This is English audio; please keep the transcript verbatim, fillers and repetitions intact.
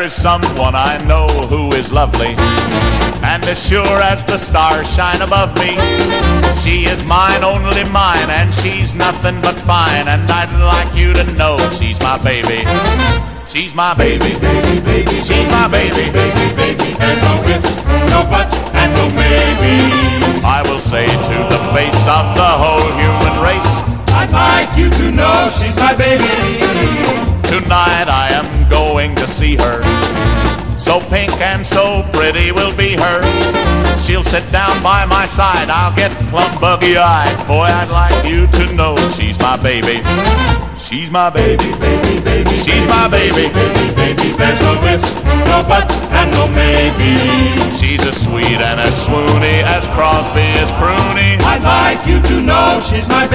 is someone I know who is lovely, and as sure as the stars shine above me, she is mine, only mine, and she's nothing but fine, and I'd like you to know she's my baby. She's my baby, baby, baby. She's my baby, baby, baby. There's no ifs, no buts, and no maybes. I will say to the face of the whole human race, I'd like you to know she's my baby. tonight I am going to see her. So pink and so pretty will be her. She'll sit down by my side, I'll get plumb buggy-eyed. Boy, I'd like you to know she's my baby. She's my baby, baby, baby. She's my baby, baby, baby. There's no ifs, no buts, and no maybes. She's as sweet and as swoony as Crosby is croony. I'd like you to know she's my baby.